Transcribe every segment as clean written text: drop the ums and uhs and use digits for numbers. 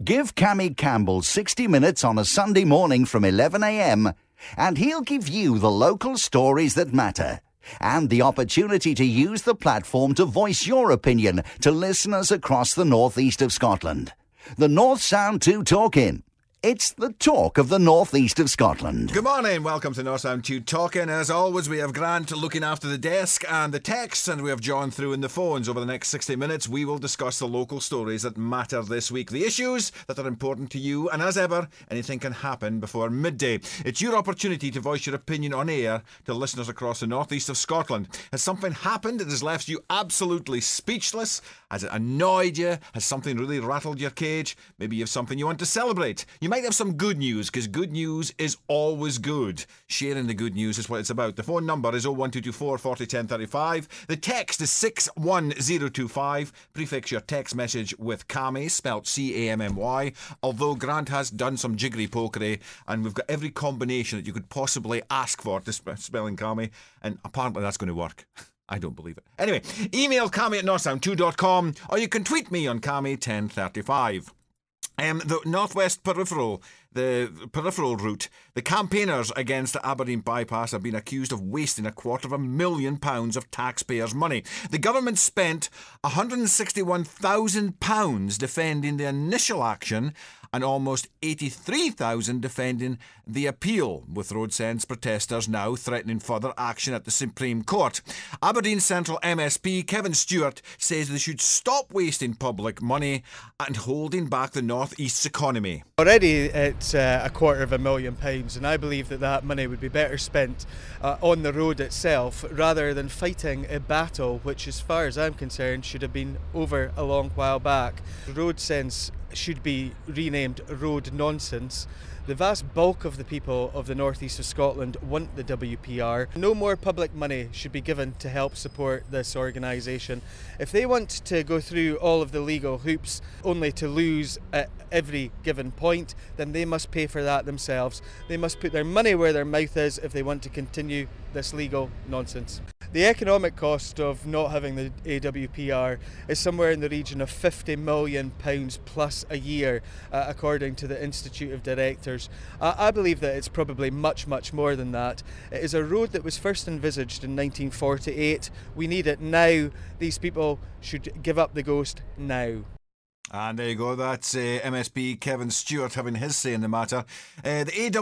Give Cammy Campbell 60 minutes on a Sunday morning from 11 a.m. and he'll give you the local stories that matter and the opportunity to use the platform to voice your opinion to listeners across the northeast of Scotland. The North Sound 2 Talk-In. It's the talk of the northeast of Scotland. Good morning, welcome to North Sound 2 Talking. As always, we have Grant looking after the desk and the texts, and we have John through in the phones. Over the next 60 minutes, we will discuss the local stories that matter this week, the issues that are important to you, and as ever, anything can happen before midday. It's your opportunity to voice your opinion on air to listeners across the northeast of Scotland. Has something happened that has left you absolutely speechless? Has it annoyed you? Has something really rattled your cage? Maybe you have something you want to celebrate. You might have some good news, because good news is always good. Sharing the good news is what it's about. The phone number is 01224 40 10 35. The text is 61025. Prefix your text message with Cammy, spelt C-A-M-M-Y. Although Grant has done some jiggery pokery, and we've got every combination that you could possibly ask for to spelling Cammy, and apparently that's going to work. I don't believe it. Anyway, email Cammy at northsound2.com, or you can tweet me on Cammy1035. The Northwest Peripheral, the peripheral route, the campaigners against the Aberdeen bypass have been accused of wasting £250,000 of taxpayers' money. The government spent £161,000 defending the initial action and almost £83,000 defending the appeal, with Road Sense protesters now threatening further action at the Supreme Court. Aberdeen Central MSP Kevin Stewart says they should stop wasting public money and holding back the North East's economy. Already it's £250,000, and I believe that money would be better spent on the road itself rather than fighting a battle which, as far as I'm concerned, should have been over a long while back. Road Sense should be renamed Road Nonsense. The vast bulk of the people of the northeast of Scotland want the WPR. No more public money should be given to help support this organisation. If they want to go through all of the legal hoops only to lose at every given point, then they must pay for that themselves. They must put their money where their mouth is if they want to continue this legal nonsense. The economic cost of not having the AWPR is somewhere in the region of £50 million plus a year, according to the Institute of Directors. I believe that it's probably much, much more than that. It is a road that was first envisaged in 1948. We need it now. These people should give up the ghost now. And there you go, that's MSP Kevin Stewart having his say in the matter. The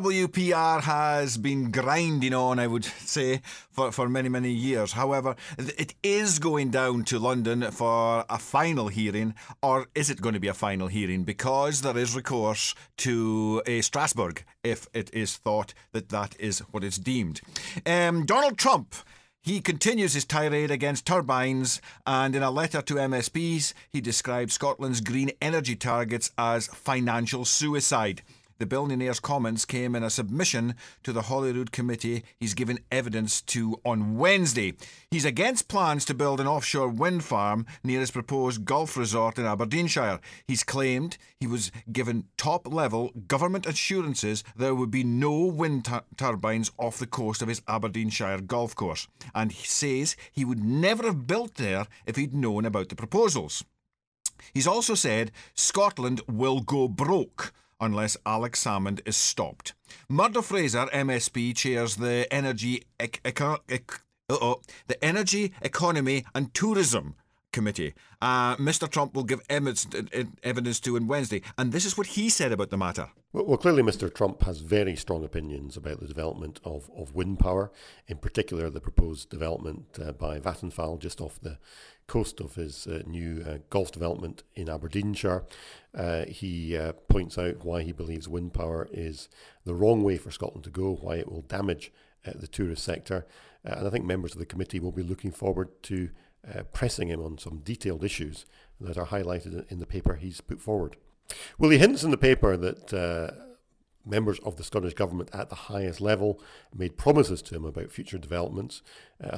AWPR has been grinding on, I would say, for many, many years. However, it is going down to London for a final hearing, or is it going to be a final hearing? Because there is recourse to Strasbourg if it is thought that that is what it's deemed. Donald Trump, he continues his tirade against turbines, and in a letter to MSPs, he described Scotland's green energy targets as financial suicide. The billionaire's comments came in a submission to the Holyrood Committee he's given evidence to on Wednesday. He's against plans to build an offshore wind farm near his proposed golf resort in Aberdeenshire. He's claimed he was given top-level government assurances there would be no wind turbines off the coast of his Aberdeenshire golf course, and he says he would never have built there if he'd known about the proposals. He's also said Scotland will go broke unless Alex Salmond is stopped. Murdo Fraser, MSP, chairs the Energy, Economy and Tourism Committee. Mr. Trump will give evidence to on Wednesday, and this is what he said about the matter. Well, clearly Mr. Trump has very strong opinions about the development of wind power, in particular the proposed development by Vattenfall just off the coast of his new golf development in Aberdeenshire. He points out why he believes wind power is the wrong way for Scotland to go, why it will damage the tourist sector. And I think members of the committee will be looking forward to pressing him on some detailed issues that are highlighted in the paper he's put forward. Well, he hints in the paper that members of the Scottish Government at the highest level made promises to him about future developments, and these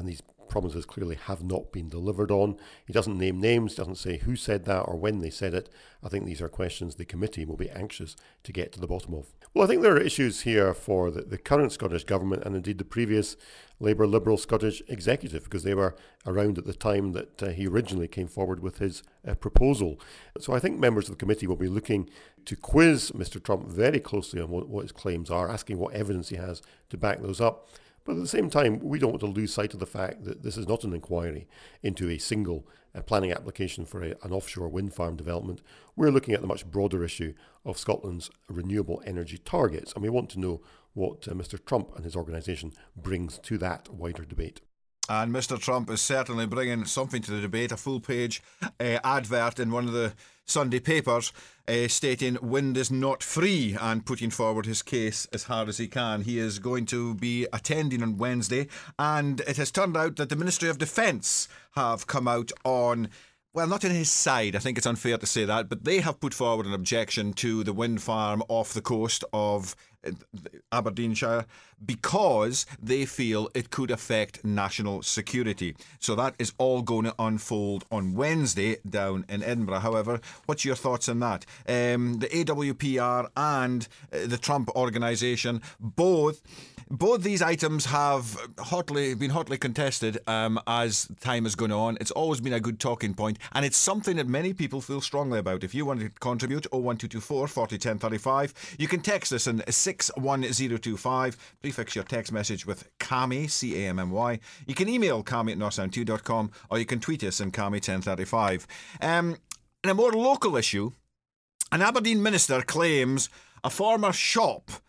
promises clearly have not been delivered on. He doesn't name names, doesn't say who said that or when they said it. I think these are questions the committee will be anxious to get to the bottom of. Well, I think there are issues here for the current Scottish Government and indeed the previous Labour Liberal Scottish Executive, because they were around at the time that he originally came forward with his proposal. So I think members of the committee will be looking to quiz Mr Trump very closely on what his claims are, asking what evidence he has to back those up. But at the same time, we don't want to lose sight of the fact that this is not an inquiry into a single planning application for an offshore wind farm development. We're looking at the much broader issue of Scotland's renewable energy targets, and we want to know what Mr Trump and his organisation brings to that wider debate. And Mr Trump is certainly bringing something to the debate, a full-page advert in one of the Sunday papers stating wind is not free and putting forward his case as hard as he can. He is going to be attending on Wednesday, and it has turned out that the Ministry of Defence have come out on, well, not on his side, I think it's unfair to say that, but they have put forward an objection to the wind farm off the coast of Aberdeenshire because they feel it could affect national security. So that is all going to unfold on Wednesday down in Edinburgh. However, what's your thoughts on that? The AWPR and the Trump organisation, both these items have been hotly contested as time has gone on. It's always been a good talking point, and it's something that many people feel strongly about. If you want to contribute, 01224 40 1035. You can text us on 61025. Prefix your text message with Cammy, C-A-M-M-Y. You can email cammy@northsound2.com, or you can tweet us in Cammy1035. In a more local issue, an Aberdeen minister claims a former church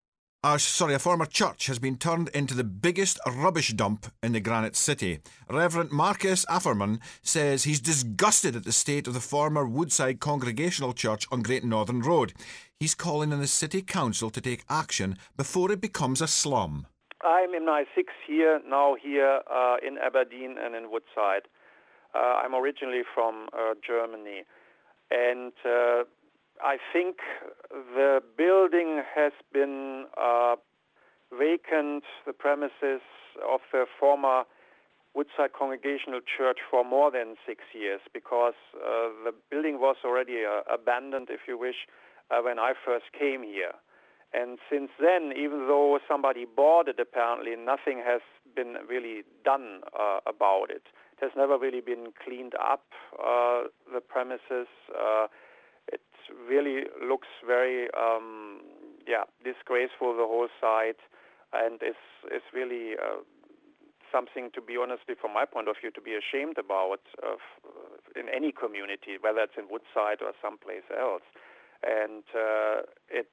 has been turned into the biggest rubbish dump in the Granite City. Reverend Marcus Afferman says he's disgusted at the state of the former Woodside Congregational Church on Great Northern Road. He's calling on the City Council to take action before it becomes a slum. I'm in my 6th year now here in Aberdeen and in Woodside. I'm originally from Germany, and I think the building has been vacant, the premises of the former Woodside Congregational Church, for more than 6 years, because the building was already abandoned, if you wish, when I first came here. And since then, even though somebody bought it, apparently nothing has been really done about it. It has never really been cleaned up, the premises. It really looks very, disgraceful, the whole site, and is really something, to be honestly, from my point of view, to be ashamed about in any community, whether it's in Woodside or someplace else. And it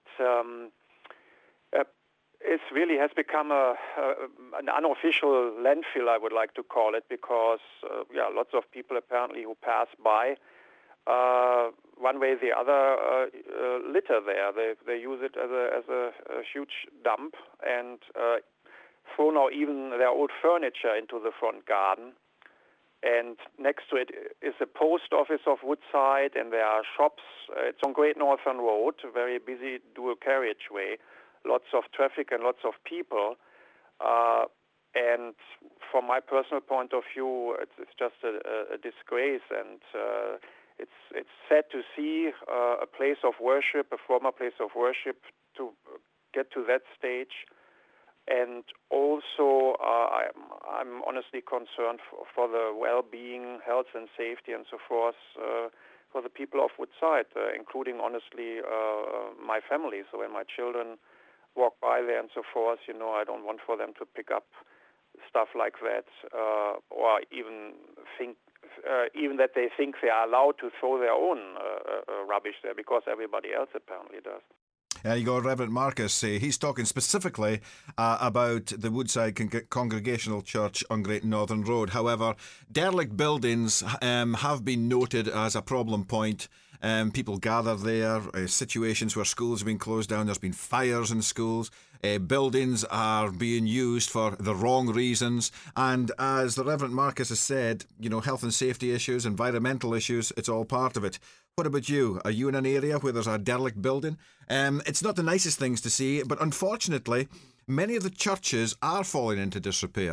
really has become an unofficial landfill, I would like to call it, because lots of people apparently who pass by, one way or the other, litter there. They use it as a huge dump, and throw now even their old furniture into the front garden. And next to it is the post office of Woodside, and there are shops. It's on Great Northern Road, a very busy dual carriageway, lots of traffic and lots of people. And from my personal point of view, it's just a disgrace, and it's sad to see a place of worship, a former place of worship, to get to that stage. And also, I'm honestly concerned for the well-being, health and safety and so forth for the people of Woodside, including, honestly, my family. So when my children walk by there and so forth, I don't want for them to pick up stuff like that, or even that they think they are allowed to throw their own rubbish there, because everybody else apparently does. You got Reverend Marcus. He's talking specifically about the Woodside Congregational Church on Great Northern Road. However, derelict buildings have been noted as a problem point. People gather there, situations where schools have been closed down, there's been fires in schools, buildings are being used for the wrong reasons, and as the Reverend Marcus has said, health and safety issues, environmental issues, it's all part of it. What about you? Are you in an area where there's a derelict building? It's not the nicest things to see, but unfortunately, many of the churches are falling into disrepair.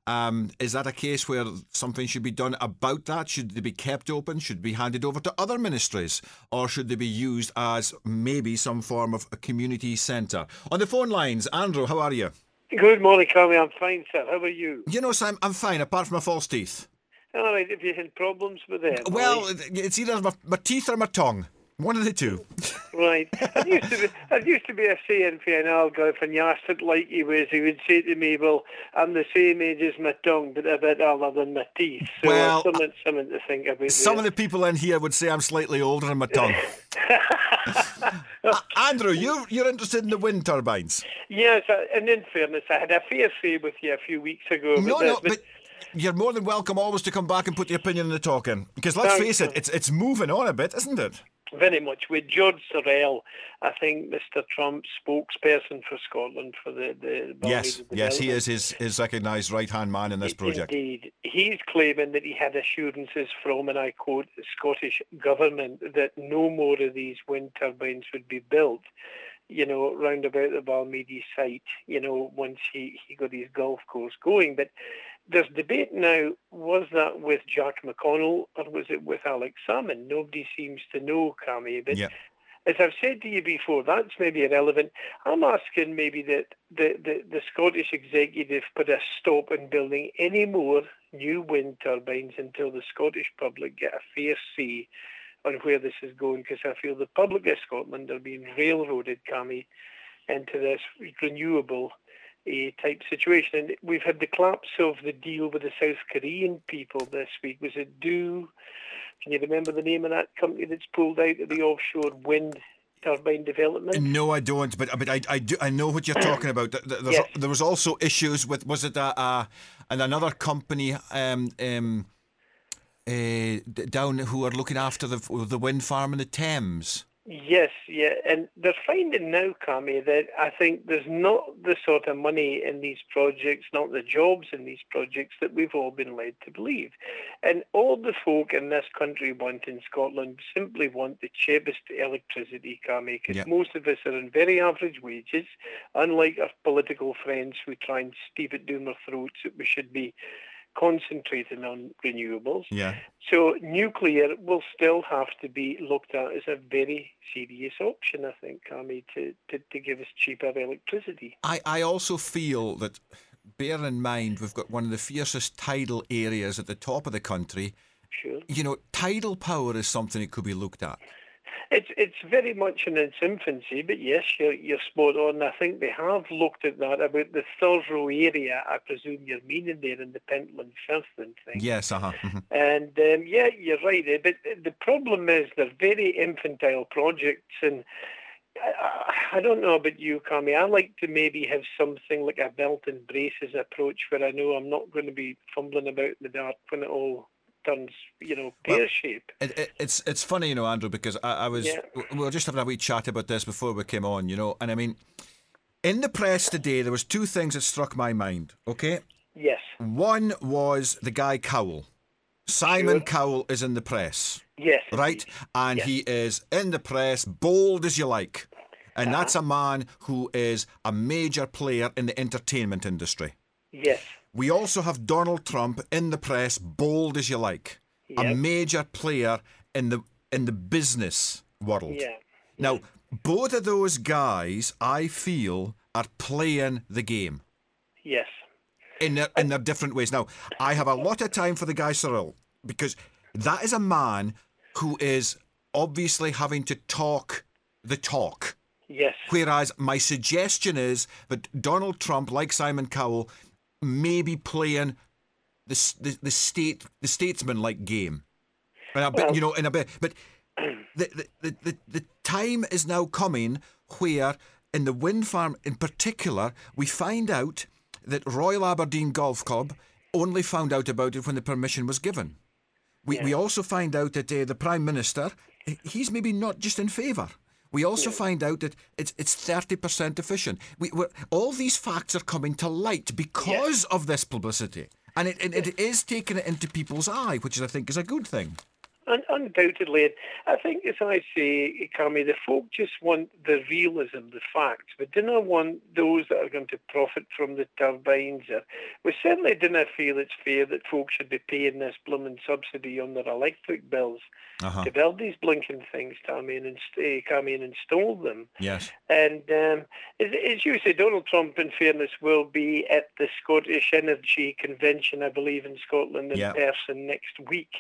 Is that a case where something should be done about that? Should they be kept open? Should they be handed over to other ministries? Or should they be used as maybe some form of a community centre? On the phone lines, Andrew, how are you? Good morning, Cammy. I'm fine, sir. How are you? You know, Sam, I'm fine, apart from my false teeth. All right, have you had problems with them? Well, right? it's either my teeth or my tongue. One of the two. Right. It used to be a saying for an old guy when you asked it like he would say to me, well, I'm the same age as my tongue, but a bit older than my teeth. So well, something to think about. Some of the people in here would say I'm slightly older than my tongue. Andrew, you're interested in the wind turbines? Yes, and in fairness, I had a fair say with you a few weeks ago. But you're more than welcome always to come back and put your opinion in the talking. Because let's face it, it's moving on a bit, isn't it? Very much. With George Sorrell, I think Mr. Trump's spokesperson for Scotland for the Yes, he is his recognised right-hand man in this project. Indeed. He's claiming that he had assurances from, and I quote, the Scottish Government that no more of these wind turbines would be built, round about the Balmeedy site, once he got his golf course going. But there's debate now, was that with Jack McConnell or was it with Alex Salmond? Nobody seems to know, Cammy. But as I've said to you before, that's maybe irrelevant. I'm asking maybe that the Scottish executive put a stop in building any more new wind turbines until the Scottish public get a fair say on where this is going, because I feel the public of Scotland are being railroaded, Cammy, into this renewable type situation. And we've had the collapse of the deal with the South Korean people this week. Was it DOO? Can you remember the name of that company that's pulled out of the offshore wind turbine development? No, I don't. But I do. I know what you're talking about. There was also issues with, was it another company down who are looking after the wind farm in the Thames? Yes, yeah, and they're finding now, Cammy, that I think there's not the sort of money in these projects, not the jobs in these projects that we've all been led to believe. And all the folk in this country in Scotland simply want the cheapest electricity, Cammy, because most of us are on very average wages, unlike our political friends who try and steep it down their throats that we should be concentrating on renewables. Yeah. So nuclear will still have to be looked at as a very serious option, I think, Cammy, to give us cheaper electricity. I also feel that, bear in mind, we've got one of the fiercest tidal areas at the top of the country. Sure. Tidal power is something that could be looked at. It's very much in its infancy, but yes, you're spot on. I think they have looked at that, about the Thurrow area, I presume you're meaning there, in the Pentland Firth and thing. Yes, Mm-hmm. And you're right. But the problem is they're very infantile projects, and I don't know about you, Cammy. I like to maybe have something like a belt and braces approach where I know I'm not going to be fumbling about in the dark when it all turns, pear-shaped. It's funny, Andrew, because we were just having a wee chat about this before we came on, and I mean, in the press today, there was two things that struck my mind, okay? Yes. One was the guy Cowell. Simon Cowell is in the press. Yes. Right? And he is in the press, bold as you like. And that's a man who is a major player in the entertainment industry. Yes. We also have Donald Trump in the press, bold as you like, a major player in the business world. Yeah. Now, both of those guys, I feel, are playing the game. Yes. In their different ways. Now, I have a lot of time for the guy Sorrell, because that is a man who is obviously having to talk the talk. Yes. Whereas my suggestion is that Donald Trump, like Simon Cowell, may be playing the statesman-like game, in a bit. But the time is now coming where, in the wind farm in particular, we find out that Royal Aberdeen Golf Club only found out about it when the permission was given. We also find out that the Prime Minister, he's maybe not just in favour. We also find out that it's 30% efficient. All these facts are coming to light because of this publicity. And it is taking it into people's eye, which I think is a good thing. undoubtedly. And I think, as I say, Cammy, the folk just want the realism, the facts. We do not want those that are going to profit from the turbines. We certainly do not feel it's fair that folk should be paying this blooming subsidy on their electric bills to build these blinking things, Cammy, and install them. Yes. And as you say, Donald Trump, in fairness, will be at the Scottish Energy Convention, I believe, in Scotland in person next week,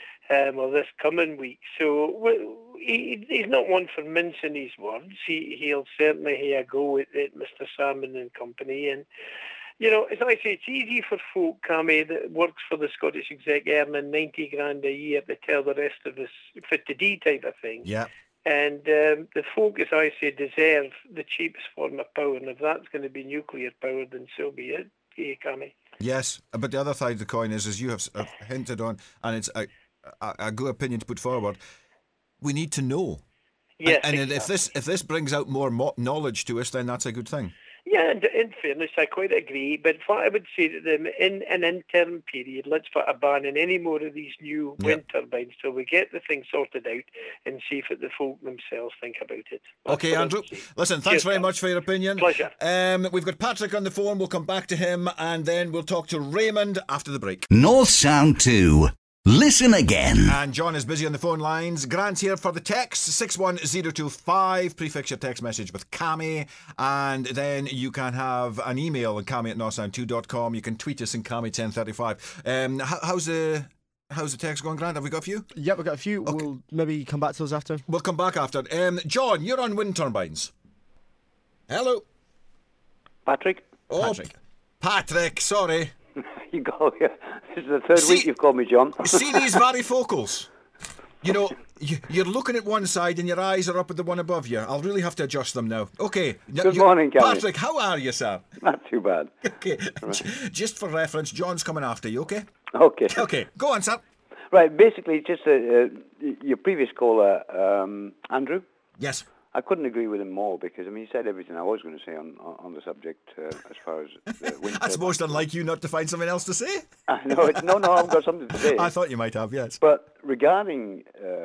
or this coming week. So he's not one for mincing his words. He'll certainly have a go at Mr. Salmon and company. And, you know, as I say, it's easy for folk, Cammy, that works for the Scottish Exec earning 90 grand a year to tell the rest of us fit to D type of thing. Yeah. And the folk, as I say, deserve the cheapest form of power. And if that's going to be nuclear power, then so be it, Cammy. Yes, but the other side of the coin is, as you have hinted on, and it's a good opinion to put forward, we need to know. Yes, and exactly. if this brings out more knowledge to us, then that's a good thing. Yeah, and in fairness, I quite agree. But what I would say to them, in an interim period, let's put a ban on any more of these new wind turbines till we get the thing sorted out and see if the folk themselves think about it. That's Okay, Andrew. Listen, thanks very much for your opinion. Pleasure. We've got Patrick on the phone. We'll come back to him, and then we'll talk to Raymond after the break. North Sound 2. Listen again. And John is busy on the phone lines. Grant's here for the text, 61025. Prefix your text message with Cammy. And then you can have an email on cammy@northsound2.com. You can tweet us in Cammy1035. How's the text going, Grant? Have we got a few? Yep, we've got a few. Okay. We'll maybe come back to those after. We'll come back after. John, you're on wind turbines. Hello. Patrick? Oh, Patrick, sorry. You go here. This is the third week you've called me John. See these varifocals? You know, you're looking at one side and your eyes are up at the one above you. I'll really have to adjust them now. Okay. Good morning, Gary. Patrick, how are you, sir? Not too bad. Okay. Just for reference, John's coming after you, okay? Okay. Okay. Go on, sir. Right, basically, just your previous caller, Andrew. Yes. I couldn't agree with him more because, I mean, he said everything I was going to say on the subject as far as wind That's most unlike you not to find something else to say. No, I've got something to say. I thought you might have, yes. But regarding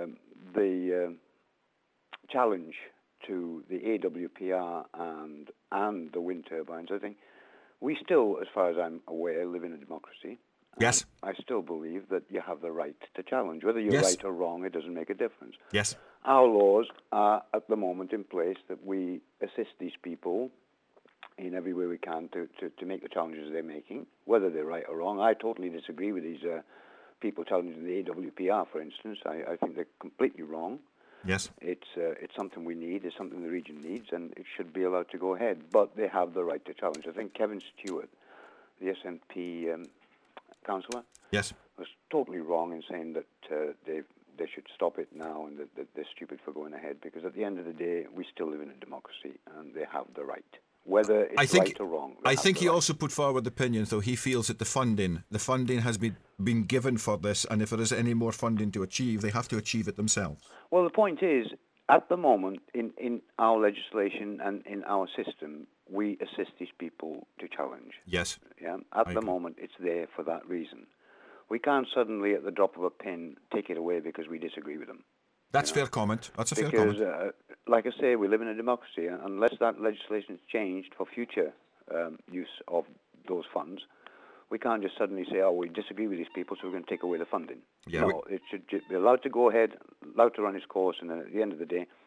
the challenge to the AWPR and the wind turbines, I think we still, as far as I'm aware, live in a democracy. Yes. I still believe that you have the right to challenge. Whether you're right or wrong, it doesn't make a difference. Yes. Our laws are at the moment in place that we assist these people in every way we can to make the challenges they're making, whether they're right or wrong. I totally disagree with these people challenging the AWPR, for instance. I think they're completely wrong. Yes. It's something we need, it's something the region needs, and it should be allowed to go ahead. But they have the right to challenge. I think Kevin Stewart, the SNP councillor, yes, was totally wrong in saying that they should stop it now and that they're stupid for going ahead, because at the end of the day, we still live in a democracy and they have the right. Whether it's right or wrong. I think he also put forward the opinion, though, he feels that the funding has been given for this, and if there is any more funding to achieve, they have to achieve it themselves. Well, the point is, at the moment, in our legislation and in our system, we assist these people to challenge. Yes. Yeah. At the moment, it's there for that reason. We can't suddenly, at the drop of a pin, take it away because we disagree with them. That's fair comment. That's a fair comment. Because, like I say, we live in a democracy, and unless that legislation is changed for future use of those funds, we can't just suddenly say, we disagree with these people, so we're going to take away the funding. Yeah, no, it should be allowed to go ahead, allowed to run its course, and then at the end of the day,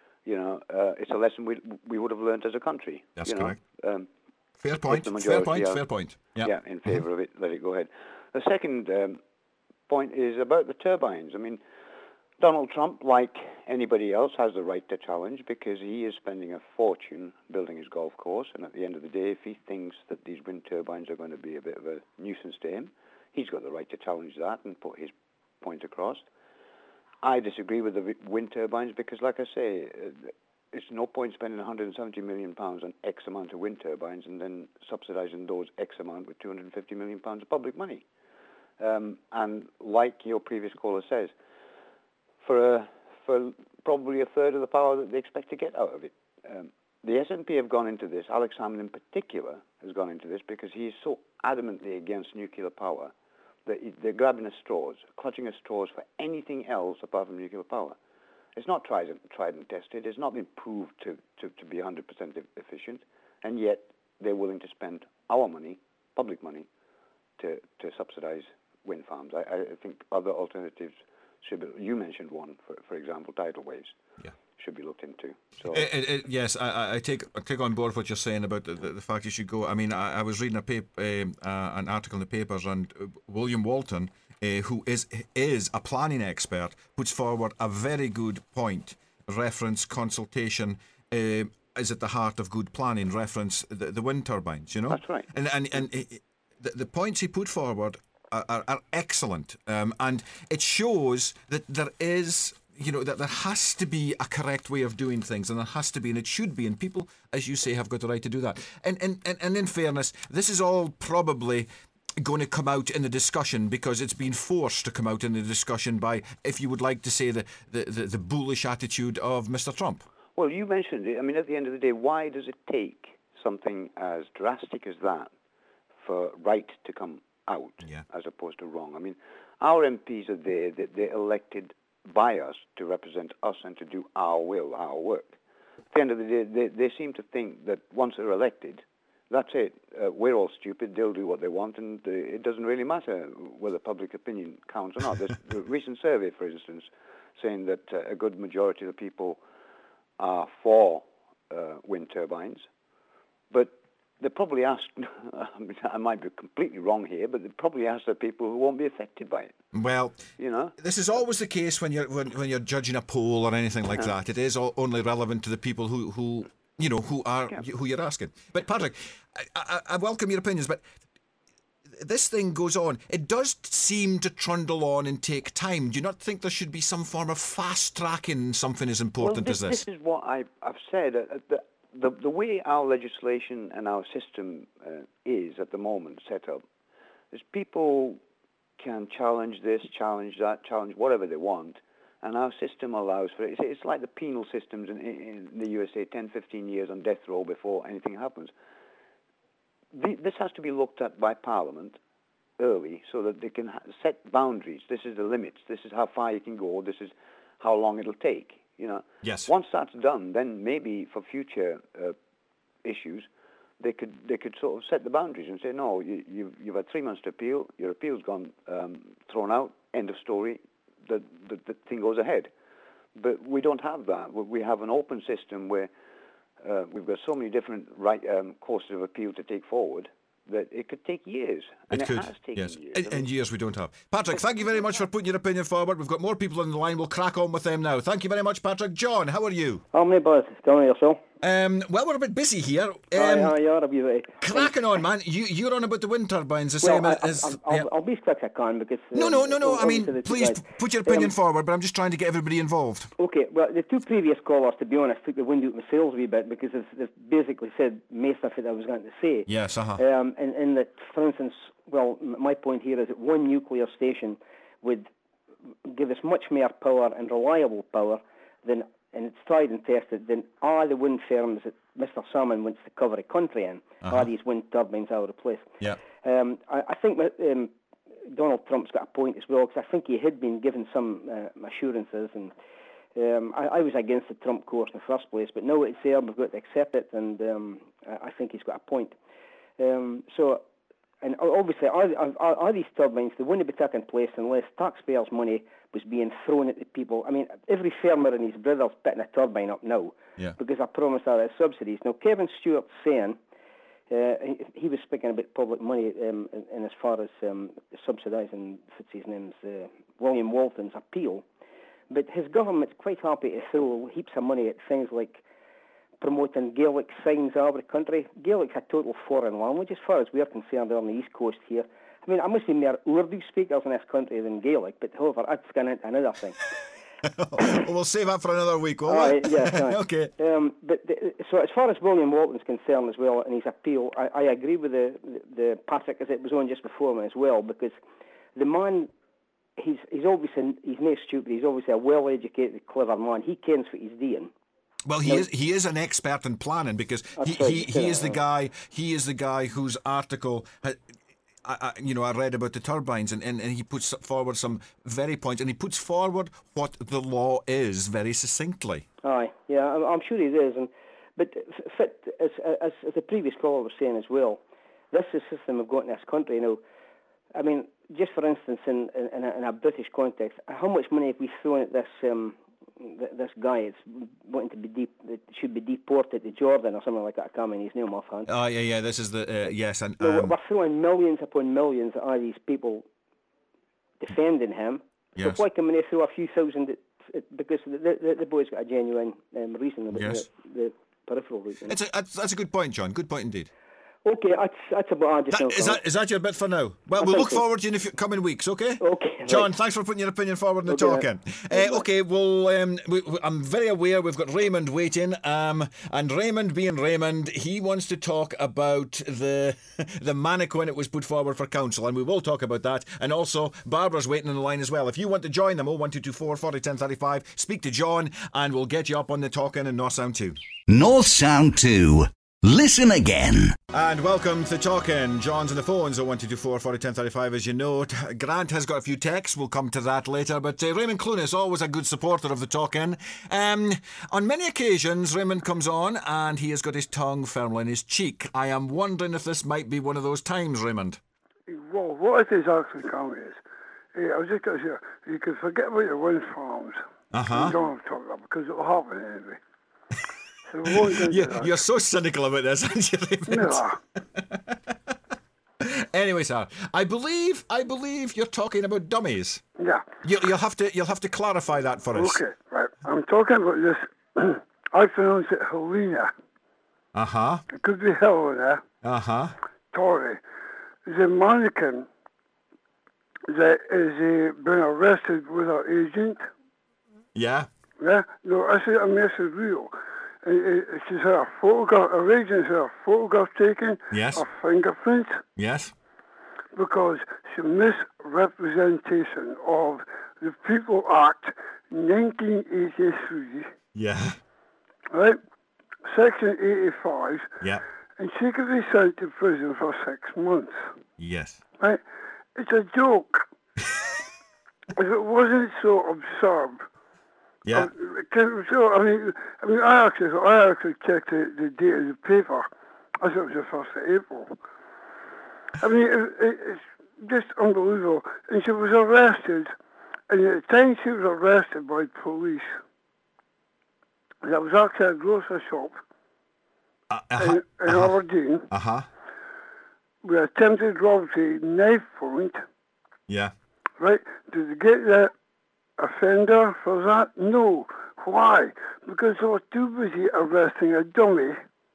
it's a lesson we would have learned as a country. That's correct. Fair point. Fair point. Yeah, in favour of it, let it go ahead. The second point is about the turbines. I mean, Donald Trump, like anybody else, has the right to challenge because he is spending a fortune building his golf course, and at the end of the day, if he thinks that these wind turbines are going to be a bit of a nuisance to him, he's got the right to challenge that and put his point across. I disagree with the wind turbines because, like I say, it's no point spending £170 million on X amount of wind turbines and then subsidising those X amount with £250 million of public money. And like your previous caller says, for probably a third of the power that they expect to get out of it. The SNP have gone into this, Alex Salmon in particular has gone into this because he is so adamantly against nuclear power They're grabbing at straws, clutching at straws for anything else apart from nuclear power. It's not tried and tested. It's not been proved to be 100% efficient, and yet they're willing to spend our money, public money, to subsidize wind farms. I think other alternatives should be. You mentioned one, for example, tidal waves. Yeah. Should be looked into. So yes, I take on board what you're saying about the fact you should go. I mean, I was reading an article in the papers, and William Walton, who is a planning expert, puts forward a very good point. Reference consultation is at the heart of good planning. Reference the wind turbines. You know, that's right. And the points he put forward are excellent, and it shows that there is. You know, that there has to be a correct way of doing things, and there has to be, and it should be, and people, as you say, have got the right to do that. And in fairness, this is all probably going to come out in the discussion because it's been forced to come out in the discussion by, if you would like to say, the bullish attitude of Mr. Trump. Well, you mentioned it. I mean, at the end of the day, why does it take something as drastic as that for right to come out as opposed to wrong? I mean, our MPs are there, they're elected by us to represent us and to do our will, our work. At the end of the day, they seem to think that once they're elected, that's it. We're all stupid. They'll do what they want, and it doesn't really matter whether public opinion counts or not. There's a recent survey, for instance, saying that a good majority of the people are for wind turbines, but they probably asked, I might be completely wrong here, but they probably asked the people who won't be affected by it. Well, you know, this is always the case when you're judging a poll or anything like that. It is only relevant to the people who you're asking. But Patrick, I welcome your opinions, but this thing goes on. It does seem to trundle on and take time. Do you not think there should be some form of fast tracking something as important as this? This is what I've said. The way our legislation and our system is at the moment set up is people can challenge this, challenge that, challenge whatever they want, and our system allows for it. It's like the penal systems in the USA, 10, 15 years on death row before anything happens. This has to be looked at by Parliament early so that they can set boundaries. This is the limits. This is how far you can go. This is how long it'll take. You know, yes. Once that's done, then maybe for future issues, they could sort of set the boundaries and say, no, you've had 3 months to appeal. Your appeal's gone thrown out. End of story. The thing goes ahead. But we don't have that. We have an open system where we've got so many different courses of appeal to take forward that it could take years. And it has taken years. And years we don't have. Patrick, thank you very much for putting your opinion forward. We've got more people on the line. We'll crack on with them now. Thank you very much, Patrick. John, how are you? I'm not bad. Tell me yourself. Well, we're a bit busy here. You are a wee bit. Cracking on, man. You're on about the wind turbines, the same as... I'll be as quick as I can because... No. I mean, please put your opinion forward, but I'm just trying to get everybody involved. Okay, well, the two previous callers, to be honest, took the wind out of my sails a wee bit because they've basically said most of it I was going to say. Yes, and that, for instance, well, my point here is that one nuclear station would give us much more power and reliable power than... and it's tried and tested, then all the wind farms that Mr. Salmon wants to cover a country in, all these wind turbines out of the place. Yeah. I think Donald Trump's got a point as well, because I think he had been given some assurances, and I was against the Trump course in the first place, but now it's there, we've got to accept it, and I think he's got a point. And obviously, all these turbines, they wouldn't be taking place unless taxpayers' money was being thrown at the people. I mean, every farmer and his brother's putting a turbine up now because I promised all their subsidies. Now, Kevin Stewart's saying, he was speaking about public money in as far as subsidising, what's his name's, William Walton's appeal. But his government's quite happy to throw heaps of money at things like promoting Gaelic signs all over the country. Gaelic's a total foreign language as far as we're concerned on the East Coast here. I mean, I must be more Urdu speakers in this country than Gaelic, but however, that's going into another thing. We'll save that for another week, all right? Yeah, okay. So as far as William Walton's concerned as well, and his appeal, I agree with the Patrick, as it was on just before me as well, because the man, he's obviously, he's not stupid, he's obviously a well-educated, clever man. He kens what he's doing. Well, he is an expert in planning because he is the guy whose article I read about the turbines, and he puts forward some very points, and he puts forward what the law is very succinctly. Aye, yeah, I'm sure he is. But as the previous caller was saying as well, this is the system we've got in this country. I mean, just for instance, in a British context, how much money have we thrown at this this guy? It's wanting to be should be deported to Jordan or something like that. I can't remember his name offhand. Oh yeah. This is the yes, and we're throwing millions upon millions at all these people defending him. Yes. So why can we throw a few thousand? Because the boy's got a genuine reason about the peripheral reason. That's a good point, John. Good point indeed. Okay, that's about is that your bit for now? Well, we'll look forward to you in the coming weeks, okay? Okay. John, right. Thanks for putting your opinion forward in the talking. Okay, well, I'm very aware we've got Raymond waiting, and Raymond being Raymond, he wants to talk about the mannequin that was put forward for council, and we will talk about that. And also, Barbara's waiting on the line as well. If you want to join them, 01224 40 1035, speak to John, and we'll get you up on the talking in North Sound 2. North Sound 2. Listen again. And welcome to Talking. John's on the phones, 01224 40 1035, as you know. Grant has got a few texts, we'll come to that later, but Raymond Clunas, always a good supporter of the Talking. On many occasions, Raymond comes on and he has got his tongue firmly in his cheek. I am wondering if this might be one of those times, Raymond. Well, what it is actually, Carl, is, I was just going to say, you can forget about your wind farms. Uh-huh. You don't have to talk about it because it'll happen anyway. So you're so cynical about this, aren't you, Raymond? No. Anyway, sir, I believe you're talking about dummies. Yeah. You'll have to clarify that for us. Okay, right. I'm talking about this. I pronounce it Helena. Uh-huh. It could be Helena. Uh-huh. Tory. The mannequin that is been arrested with her agent. Yeah. Yeah. No, I say this is real. She's had a photograph, her agent's had a photograph taken, yes, a fingerprint. Yes. Because it's a misrepresentation of the People Act 1983. Yeah. Right? Section 85. Yeah. And she could be sent to prison for 6 months. Yes. Right? It's a joke. If it wasn't so absurd. Yeah. So, I mean, I actually checked the date of the paper. I thought it was the 1st of April. I mean, it's just unbelievable. And she was arrested, and at the time she was arrested by police, that was actually a grocery shop in Aberdeen. Uh-huh. With attempted robbery, knife point. Yeah. Right? Did they get the offender for that? No. Why? Because they were too busy arresting a dummy.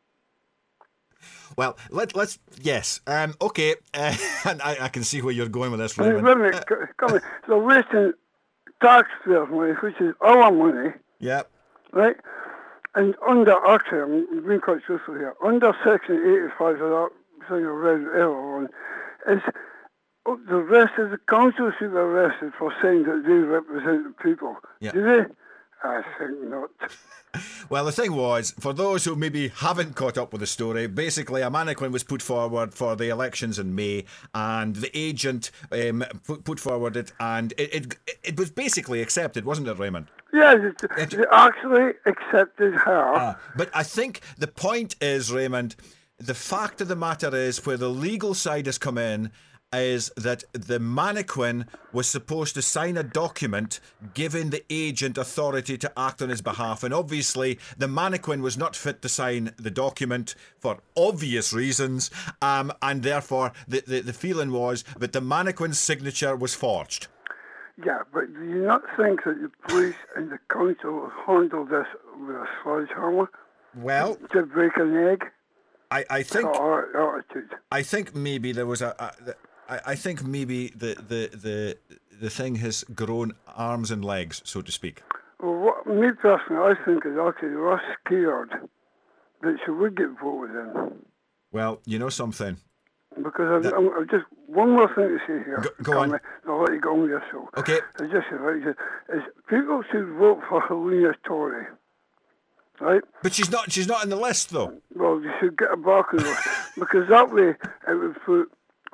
Well, let's yes. Okay. And I can see where you're going with this, Raymond. Wait a minute. Come on. They're wasting taxpayers' money, which is our money. Yeah. Right? And actually, I'm being quite truthful here, under Section 85 of that thing I read earlier on, is the rest of the council should be arrested for saying that they represent the people. Yeah. Do they? I think not. Well, the thing was, for those who maybe haven't caught up with the story, basically a mannequin was put forward for the elections in May, and the agent put forward it, and it was basically accepted, wasn't it, Raymond? Yes, they actually accepted her. But I think the point is, Raymond, the fact of the matter is, where the legal side has come in, is that the mannequin was supposed to sign a document giving the agent authority to act on his behalf, and obviously the mannequin was not fit to sign the document for obvious reasons, and therefore the feeling was that the mannequin's signature was forged. Yeah, but do you not think that the police and the council handled this with a sledgehammer? Well, to break an egg? I think attitude. I think maybe there was I think maybe the thing has grown arms and legs, so to speak. Well, me personally, I think is actually they were scared that she would get voted in. Well, you know something. Because I've just one more thing to say here. Go on. I'll let you go on with your show. Okay. It's just is people should vote for Helena Tory. Right? But she's not in the list, though. Well, you should get her back in the list. Because that way it would put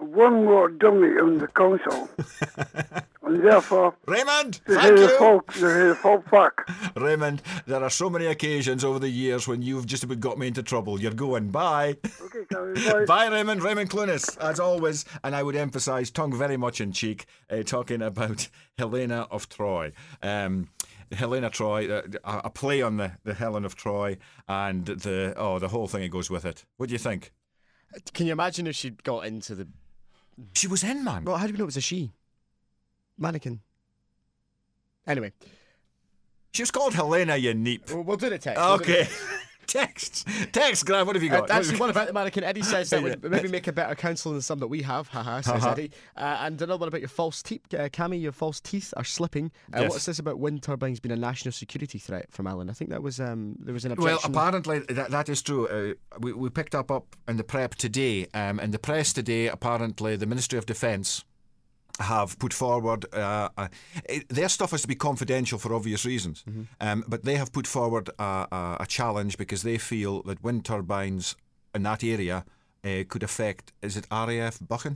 one more dummy on the council. And therefore, Raymond, they thank you. had a full pack. Raymond, there are so many occasions over the years when you've just about got me into trouble. You're going. Bye. Okay, bye. Bye, Raymond. Raymond Clunas, as always. And I would emphasise, tongue very much in cheek, talking about Helena of Troy. Helena Troy, a play on the Helen of Troy, and the whole thing that goes with it. What do you think? Can you imagine if she'd got into the... She was in, man. Well, how do we know it was a she? Mannequin. Anyway. She was called Helena, you neep. We'll do the text. Okay. Text, Graham, what have you got? Actually, one about the mannequin. Eddie says that would maybe make a better counsel than some that we have. Haha, says Eddie. And another one about your false teeth. Cammy, your false teeth are slipping. Yes. What's this about wind turbines being a national security threat from Alan? I think that was there was an objection. Well, apparently that is true. We picked up in the prep today. In the press today, apparently the Ministry of Defence have put forward their stuff has to be confidential for obvious reasons, but they have put forward a challenge because they feel that wind turbines in that area could affect, is it RAF Buchan?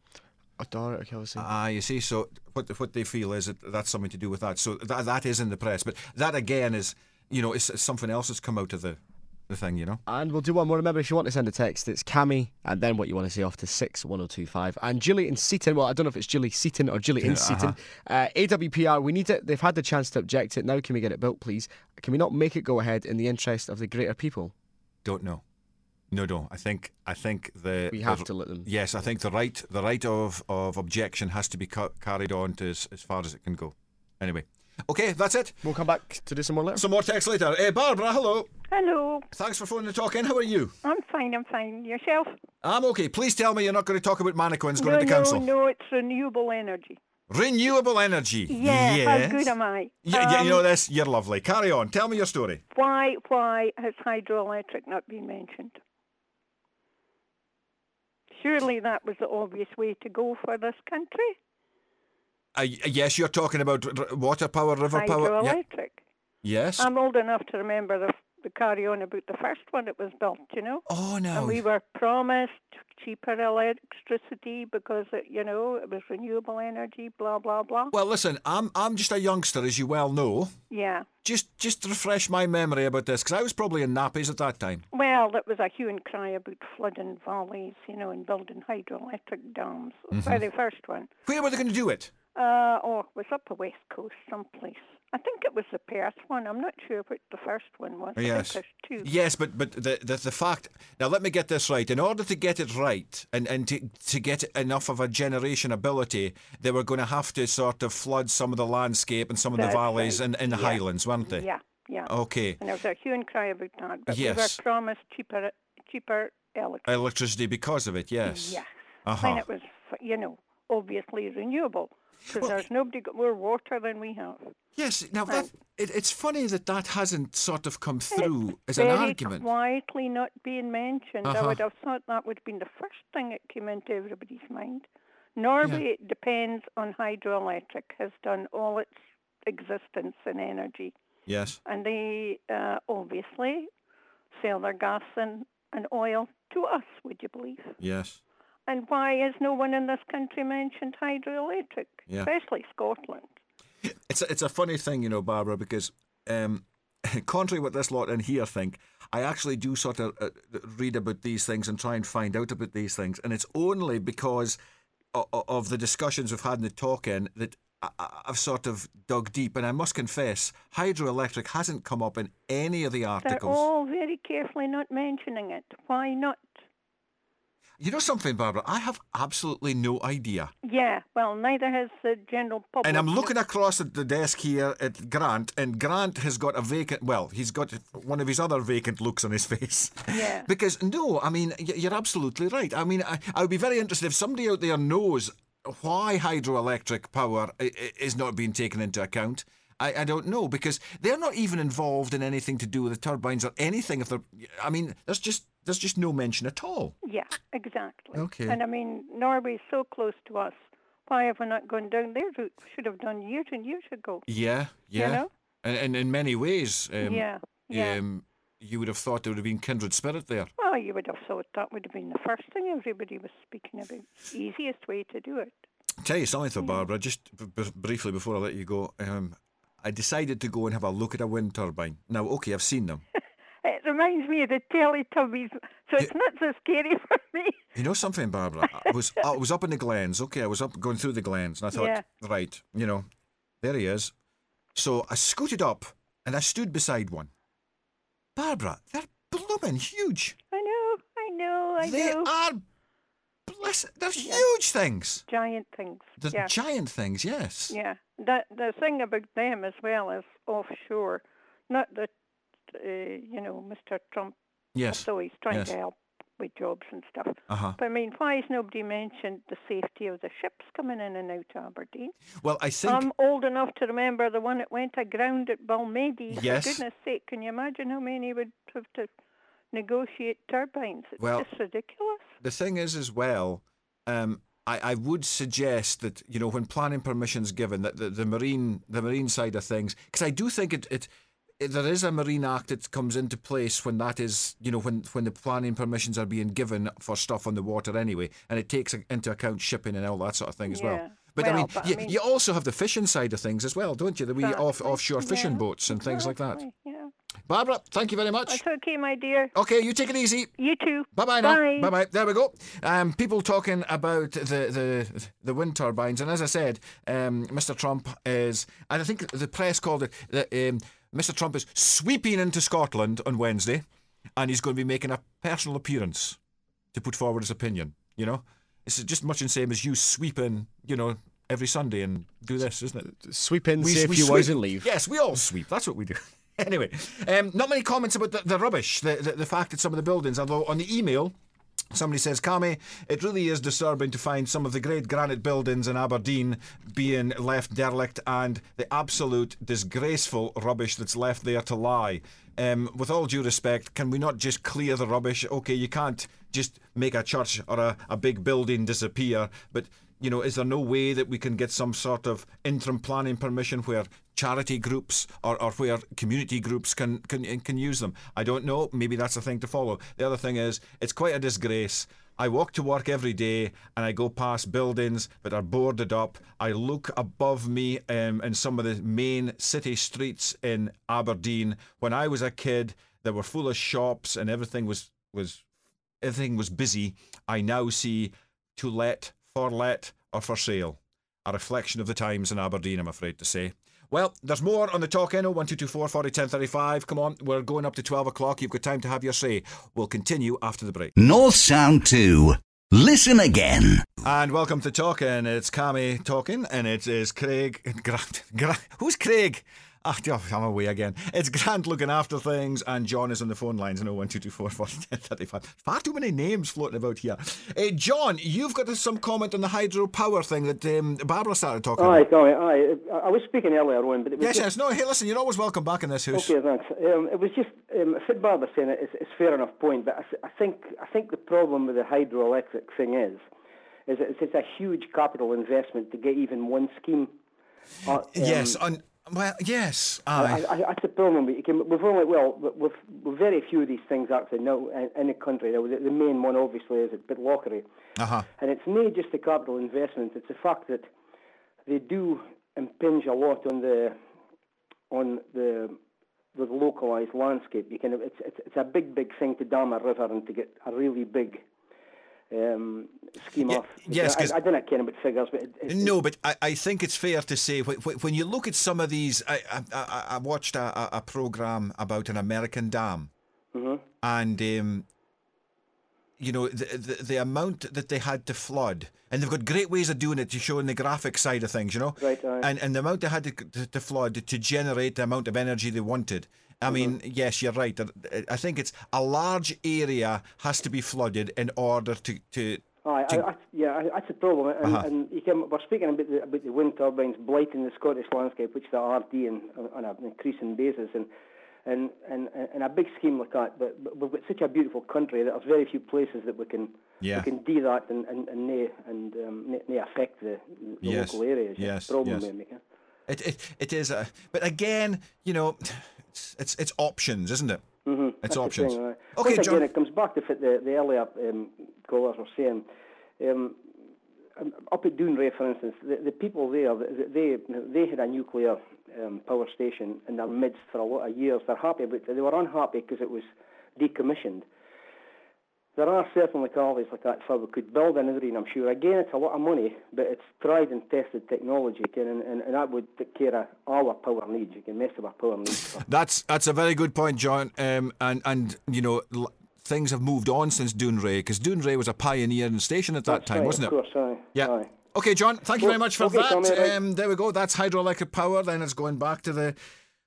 You see, so what they feel is that that's something to do with that. So that is in the press, but that again is, it's something else that's come out of the thing, And we'll do one more. Remember, if you want to send a text, it's Cammy and then what you want to say off to 61025. And Julie in Seaton, well, I don't know if it's Julie Seaton or Julie in Seaton. AWPR, we need it. They've had the chance to object it. Now can we get it built, please? Can we not make it go ahead in the interest of the greater people? Don't know. No. I think we have to let them. Yes, I think the right of objection has to be carried on to as far as it can go. Anyway. Okay, that's it. We'll come back to do some more later. Some more text later. Barbara, hello. Hello. Thanks for phoning to talk in. How are you? I'm fine. Yourself? I'm okay. Please tell me you're not going to talk about mannequins going to council. No, it's renewable energy. Renewable energy? Yeah, yes. How good am I? You know this? You're lovely. Carry on. Tell me your story. Why has hydroelectric not been mentioned? Surely that was the obvious way to go for this country. Yes, you're talking about water power, river power. Hydroelectric. Yes. I'm old enough to remember the carry on about the first one that was built, Oh, no. And we were promised cheaper electricity because, it was renewable energy, blah, blah, blah. Well, listen, I'm just a youngster, as you well know. Yeah. Just refresh my memory about this, because I was probably in nappies at that time. Well, there was a hue and cry about flooding valleys, and building hydroelectric dams. Very first one. Where were they going to do it? It was up the west coast, someplace. I think it was the Perth one. I'm not sure what the first one was. Yes. I think there's two. Yes, but the fact... Now, let me get this right. In order to get it right and to get enough of a generation ability, they were going to have to sort of flood some of the landscape and some of the valleys right. in the highlands, weren't they? Yeah. Okay. And there was a hue and cry about that. But yes. we were promised cheaper electricity. Electricity because of it, yes. Yes. Uh-huh. And it was, obviously renewable. Because there's nobody got more water than we have. Yes, now it's funny that hasn't sort of come through as an argument. Very quietly not being mentioned. I would have thought that would have been the first thing that came into everybody's mind. Norway depends on hydroelectric, has done all its existence in energy. Yes. And they obviously sell their gas and oil to us, would you believe? Yes. And why has no one in this country mentioned hydroelectric, especially Scotland? It's a funny thing, Barbara, because contrary to what this lot in here think, I actually do sort of read about these things and try and find out about these things. And it's only because of the discussions we've had in the talk-in that I've sort of dug deep. And I must confess, hydroelectric hasn't come up in any of the articles. They're all very carefully not mentioning it. Why not? You know something, Barbara? I have absolutely no idea. Yeah, well, neither has the general public. And I'm looking across at the desk here at Grant, and Grant has got a vacant... Well, he's got one of his other vacant looks on his face. Yeah. Because, no, I mean, you're absolutely right. I mean, I would be very interested if somebody out there knows why hydroelectric power is not being taken into account. I don't know, because they're not even involved in anything to do with the turbines or anything. There's just no mention at all. Yeah, exactly. Okay. And I mean, Norway's so close to us. Why have we not gone down their route? We should have done years and years ago. Yeah. You know? And in many ways. you would have thought there would have been kindred spirit there. Well, you would have thought that would have been the first thing everybody was speaking about. Easiest way to do it. I'll tell you something, though, Barbara, just briefly before I let you go. I decided to go and have a look at a wind turbine. Now, okay, I've seen them. It reminds me of the Teletubbies, so it's not so scary for me. You know something, Barbara? I was up in the Glens. Okay, I was up going through the Glens, and I thought, right, there he is. So I scooted up, and I stood beside one. Barbara, they're blooming huge. I know. They are they're huge things. Giant things. They're giant things, yes. Yeah. The thing about them as well is offshore. Not that, Mr. Trump, so he's trying to help with jobs and stuff. But I mean, why has nobody mentioned the safety of the ships coming in and out of Aberdeen? Well, I think I'm old enough to remember the one that went aground at Balmady. Yes. For goodness sake, can you imagine how many would have to negotiate turbines? It's just ridiculous. The thing is, as well, I would suggest that when planning permission's given, that the marine side of things, because I do think there is a Marine Act that comes into place when that is, when the planning permissions are being given for stuff on the water anyway, and it takes into account shipping and all that sort of thing as well. But you also have the fishing side of things as well, don't you? The wee offshore fishing boats and things like that. Yeah. Barbara, thank you very much. That's okay, my dear. Okay, you take it easy. You too. Bye-bye now. Bye-bye. There we go. People talking about the wind turbines, and as I said, Mr. Trump is, and I think the press called it, Mr. Trump is sweeping into Scotland on Wednesday, and he's going to be making a personal appearance to put forward his opinion. It's just much the same as you sweeping, every Sunday and do this, isn't it? Sweep in, say a few words and leave. Yes, we all sweep. That's what we do. Anyway, not many comments about the rubbish, the fact that some of the buildings, although on the email, somebody says, Cammy, it really is disturbing to find some of the great granite buildings in Aberdeen being left derelict and the absolute disgraceful rubbish that's left there to lie. With all due respect, can we not just clear the rubbish? Okay, you can't just make a church or a big building disappear, but is there no way that we can get some sort of interim planning permission where charity groups or where community groups can use them? I don't know. Maybe that's a thing to follow. The other thing is, it's quite a disgrace. I walk to work every day and I go past buildings that are boarded up. I look above me in some of the main city streets in Aberdeen. When I was a kid, they were full of shops and everything was busy. I now see to let, for let, or for sale. A reflection of the times in Aberdeen, I'm afraid to say. Well, there's more on the Talk NO 1224 40 1035. Come on, we're going up to 12 o'clock. You've got time to have your say. We'll continue after the break. North Sound 2. Listen again. And welcome to Talking. It's Cammy talking, and it is Craig. Who's Craig? I'm away again. It's Grant looking after things, and John is on the phone lines. 1224 40 1035. Far too many names floating about here. John, you've got some comment on the hydropower thing that Barbara started talking about. Aye. I was speaking earlier on, but it was yes. No, hey, listen, you're always welcome back in this house. Okay, thanks. It was just I think Barbara's saying it's fair enough point, but I think the problem with the hydroelectric thing is it's a huge capital investment to get even one scheme. Yes. Well, yes. That's the problem. We've very few of these things actually now in the country. The main one, obviously, is at Pitlochry. And it's not just the capital investment; it's the fact that they do impinge a lot on the localised landscape. It's a big thing to dam a river and to get a really big scheme off. Yes, I don't care about figures, but no, but I think it's fair to say when you look at some of these. I watched a program about an American dam, and the amount that they had to flood, and they've got great ways of doing it to show in the graphic side of things, Right. And the amount they had to flood to generate the amount of energy they wanted. I mean, yes, you're right. I think it's a large area has to be flooded in order to that's the problem. And we're speaking about the wind turbines blighting the Scottish landscape, which they are doing on an increasing basis. And a big scheme like that, but we've got such a beautiful country that there's very few places that we can do that and affect the local areas. Yes, problem It is, but again, it's options, isn't it? It's options. Thing, Okay, once John. again, it comes back to what the earlier callers were saying. Up at Dounreay, for instance, the people there, they had a nuclear power station in their midst for a lot of years. They're happy, but they were unhappy because it was decommissioned. There are certain localities like that where we could build an Evergreen, I'm sure. Again, it's a lot of money, but it's tried and tested technology, and that would take care of our power needs. You can mess with our power needs. That's a very good point, John. And you know, things have moved on since Dounreay, because Dounreay was a pioneering station at that time, wasn't it? Of course, aye. Yeah. Aye. Okay, John, thank you very much for that. Tommy, right. There we go. That's hydroelectric power. Then it's going back to the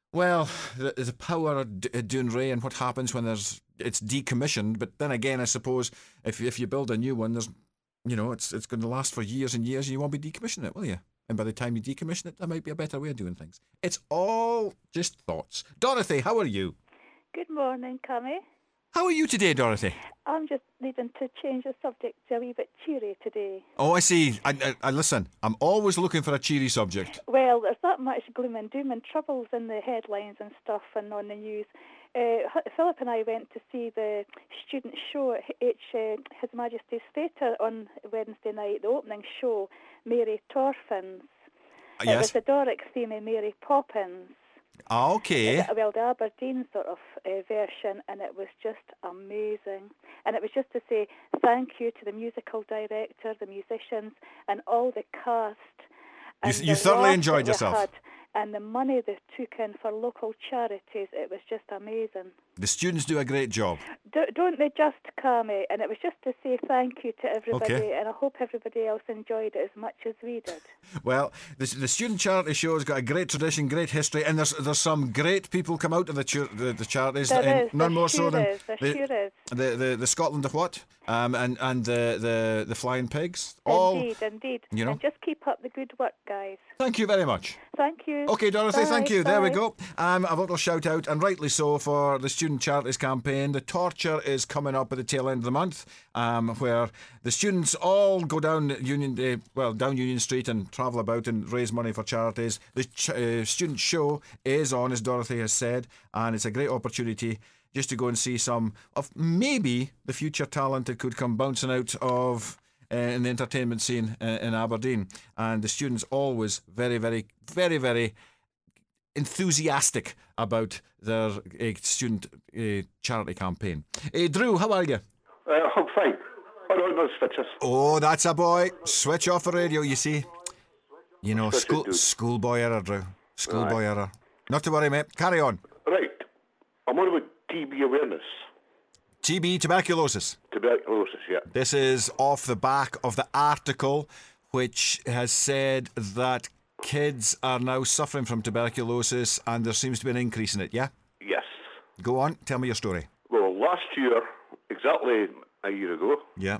power at Dounreay and what happens when it's decommissioned. But then again, I suppose if you build a new one, it's going to last for years and years. You won't be decommissioning it, will you? And by the time you decommission it, there might be a better way of doing things. It's all just thoughts. Dorothy, how are you? Good morning, Cammy. How are you today, Dorothy? I'm just needing to change the subject to a wee bit cheery today. Oh, I see. I listen, I'm always looking for a cheery subject. Well, there's that much gloom and doom and troubles in the headlines and stuff and on the news. Philip and I went to see the student show at His Majesty's Theatre on Wednesday night, the opening show, Mary Torfins. Yes. It was the Doric theme of Mary Poppins. Okay. Well, the Aberdeen sort of version, and it was just amazing. And it was just to say thank you to the musical director, the musicians, and all the cast. And you thoroughly enjoyed yourself. And the money they took in for local charities, it was just amazing. The students do a great job. Don't they just, Cammy? And it was just to say thank you to everybody, Okay. and I hope everybody else enjoyed it as much as we did. Well, the student charity show has got a great tradition, great history, and there's some great people come out of the charities. There is. None more so than the Scotland of what? And the Flying Pigs. Indeed. You know. And just keep up the good work, guys. Thank you very much. Thank you. Okay, Dorothy, Bye. thank you. There we Bye. go. A little shout out, and rightly so, for the Student Charities campaign. The Torture is coming up at the tail end of the month, where the students all go down Union Street and travel about and raise money for charities. The student show is on, as Dorothy has said, and it's a great opportunity just to go and see some of maybe the future talent that could come bouncing out of in the entertainment scene in Aberdeen. And the students always very, very, very, very enthusiastic about their student charity campaign. Drew, how are you? I'm fine. I don't know switches. Oh, that's a boy. Switch off the radio, you see. You know, schoolboy error, Drew. Schoolboy error. Not to worry, mate. Carry on. Right. I'm on about TB awareness. TB, tuberculosis. Tuberculosis, yeah. This is off the back of the article which has said that kids are now suffering from tuberculosis and there seems to be an increase in it, yeah? Yes. Go on, tell me your story. Well, last year, exactly a year ago, Yeah.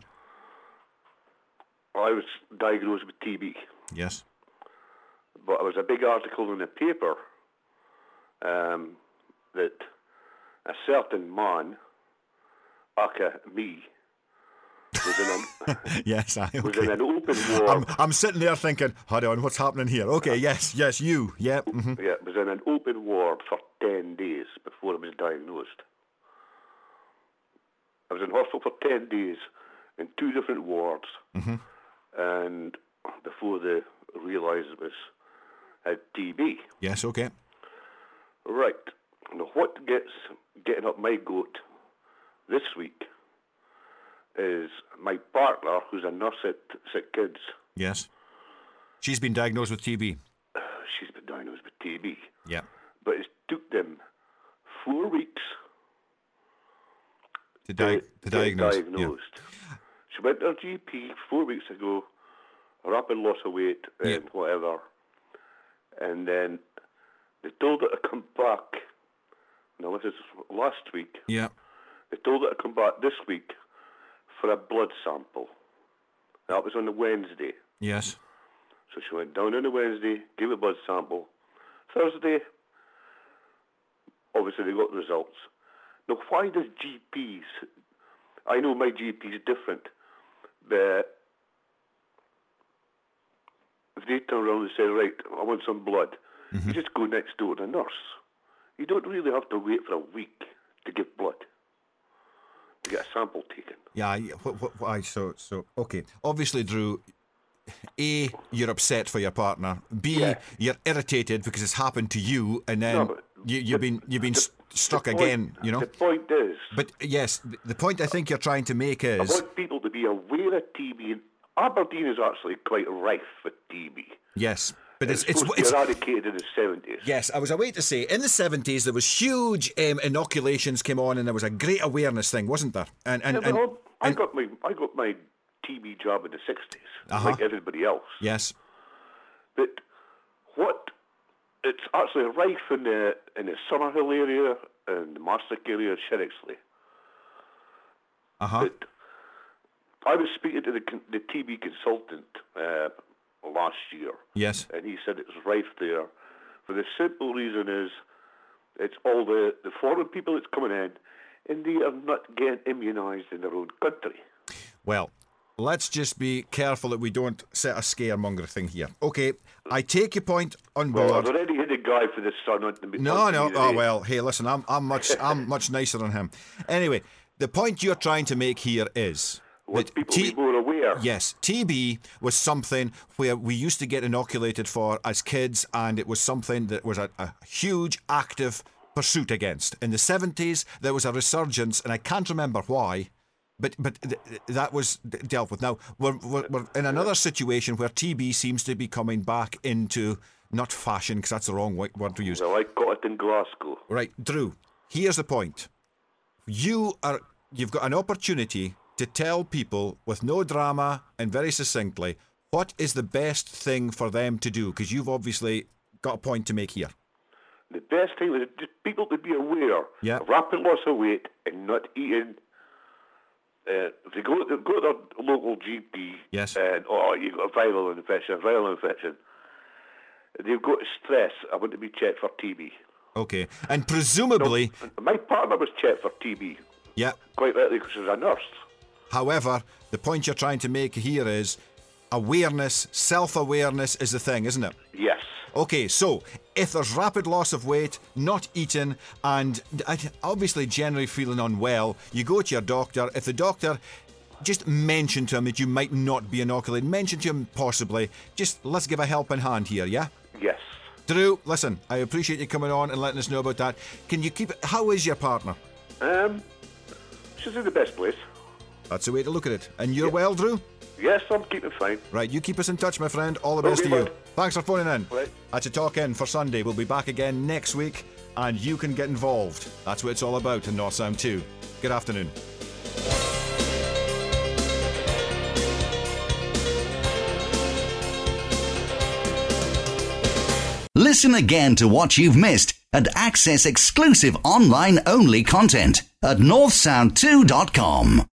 I was diagnosed with TB. Yes. But there was a big article in the paper that a certain man, aka me, was in yes, was in an open ward. I'm sitting there thinking, hold on, what's happening here? Okay, yes, you. Yeah. Mm-hmm. Yeah, was in an open ward for 10 days before I was diagnosed. I was in hospital for 10 days in 2 different wards, and before they realised it was had TB. Yes, okay. Right. Now, what gets getting up my goat this week is my partner, who's a nurse at Sick Kids. Yes. She's been diagnosed with TB. She's been diagnosed with TB. Yeah. But it took them 4 weeks to diagnose. Diagnosed. Yeah. She went to her GP 4 weeks ago, rapid loss of weight and whatever. And then they told her to come back. Now, this is last week. Yeah. They told her to come back this week for a blood sample. That was on the Wednesday. Yes. So she went down on the Wednesday, gave a blood sample. Thursday, obviously they got the results. Now, why does GPs... I know my GP is different, but if they turn around and say, right, I want some blood, you just go next door to the nurse. You don't really have to wait for a week to give blood, to get a sample taken. Yeah, so okay. Obviously, Drew, A, you're upset for your partner. B, you're irritated because it's happened to you, and then you've been struck again. You know. The point is. But yes, the point I think you're trying to make is. I want people to be aware of TB. And Aberdeen is actually quite rife with TB. Yes. But it's eradicated in the 70s. Yes, I was away to say, in the 70s there was huge inoculations came on, and there was a great awareness thing, wasn't there? I got my TB job in the 60s, like everybody else. Yes. But it's actually rife in the Summerhill area and the Marstick area, Sherrixley. But I was speaking to the TB consultant last year. Yes. And he said it's rife there. For the simple reason is it's all the foreign people that's coming in, and they are not getting immunised in their own country. Well, let's just be careful that we don't set a scaremonger thing here. Okay, I take your point on board. Well, I've already hit a guy for this son on the No. Oh well. Hey, listen, I'm much nicer than him. Anyway, the point you're trying to make here is. What people be more aware. Yes, TB was something where we used to get inoculated for as kids, and it was something that was a huge active pursuit against. In the 70s, there was a resurgence, and I can't remember why, but that was dealt with. Now, we're in another situation where TB seems to be coming back into, not fashion, because that's the wrong word to use. Well, I got it in Glasgow. Right, Drew, here's the point. You've got an opportunity to tell people with no drama and very succinctly what is the best thing for them to do, because you've obviously got a point to make here. The best thing is just people to be aware of rapid loss of weight and not eating. If they go to their local GP and you've got a viral infection, they've got to stress, I want to be checked for TB. Okay, and presumably... No, my partner was checked for TB. Yeah. Quite likely because she was a nurse. However, the point you're trying to make here is awareness, self-awareness is the thing, isn't it? Yes. Okay, so if there's rapid loss of weight, not eating, and obviously generally feeling unwell, you go to your doctor. If the doctor, just mention to him that you might not be inoculated, mention to him possibly, just let's give a helping hand here, yeah? Yes. Drew, listen, I appreciate you coming on and letting us know about that. Can you keep it? How is your partner? She's in the best place. That's the way to look at it. And you're well, Drew? Yes, I'm keeping fine. Right, you keep us in touch, my friend. All the best to you. Thanks for phoning in. Right. That's a talk in for Sunday. We'll be back again next week, and you can get involved. That's what it's all about in North Sound 2. Good afternoon. Listen again to what you've missed and access exclusive online-only content at northsound2.com.